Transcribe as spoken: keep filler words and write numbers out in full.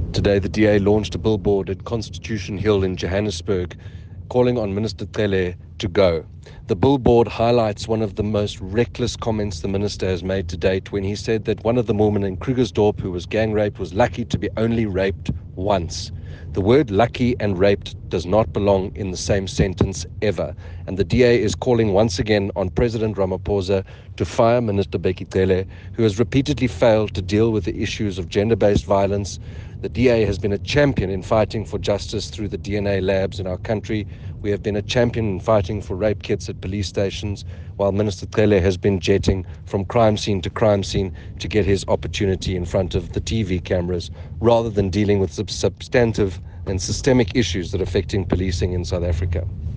Today, the D A launched a billboard at Constitution Hill in Johannesburg, calling on Minister Cele to go. The billboard highlights one of the most reckless comments the minister has made to date when he said that one of the women in Krugersdorp who was gang raped was lucky to be only raped once. The word lucky and raped does not belong in the same sentence ever, and the D A is calling once again on President Ramaphosa to fire Minister Bheki Cele, who has repeatedly failed to deal with the issues of gender-based violence. The D A has been a champion in fighting for justice through the D N A labs in our country. We have been a champion in fighting for rape kits at police stations, while Minister Cele has been jetting from crime scene to crime scene to get his opportunity in front of the T V cameras, rather than dealing with sub- substantive and systemic issues that are affecting policing in South Africa.